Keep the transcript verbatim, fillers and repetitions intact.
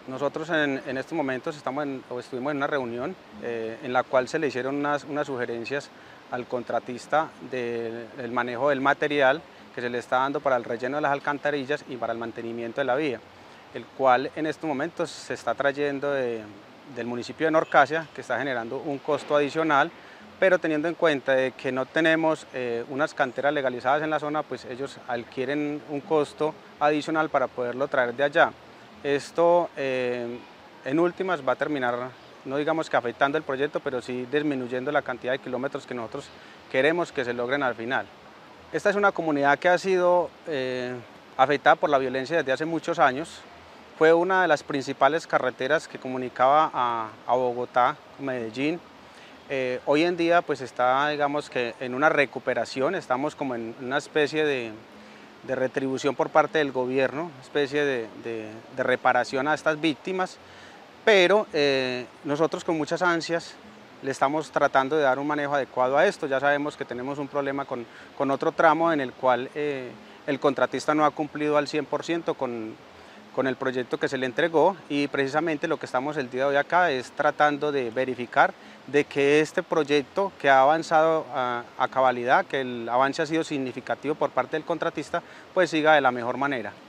Nosotros en, en estos momentos estamos en, o estuvimos en una reunión eh, en la cual se le hicieron unas, unas sugerencias al contratista de- del manejo del material que se le está dando para el relleno de las alcantarillas y para el mantenimiento de la vía, el cual en estos momentos se está trayendo de- del municipio de Norcasia, que está generando un costo adicional, pero teniendo en cuenta de que no tenemos eh, unas canteras legalizadas en la zona, pues ellos adquieren un costo adicional para poderlo traer de allá. Esto eh, en últimas va a terminar, no digamos que afectando el proyecto, pero sí disminuyendo la cantidad de kilómetros que nosotros queremos que se logren al final. Esta es una comunidad que ha sido eh, afectada por la violencia desde hace muchos años. Fue una de las principales carreteras que comunicaba a, a Bogotá, Medellín. Eh, hoy en día pues está, digamos que en una recuperación, estamos como en una especie de, de retribución por parte del gobierno, una especie de, de, de reparación a estas víctimas, pero eh, nosotros con muchas ansias le estamos tratando de dar un manejo adecuado a esto. Ya sabemos que tenemos un problema con, con otro tramo en el cual eh, el contratista no ha cumplido al cien por ciento con, con el proyecto que se le entregó, y precisamente lo que estamos el día de hoy acá es tratando de verificar de que este proyecto que ha avanzado a, a cabalidad, que el avance ha sido significativo por parte del contratista, pues siga de la mejor manera.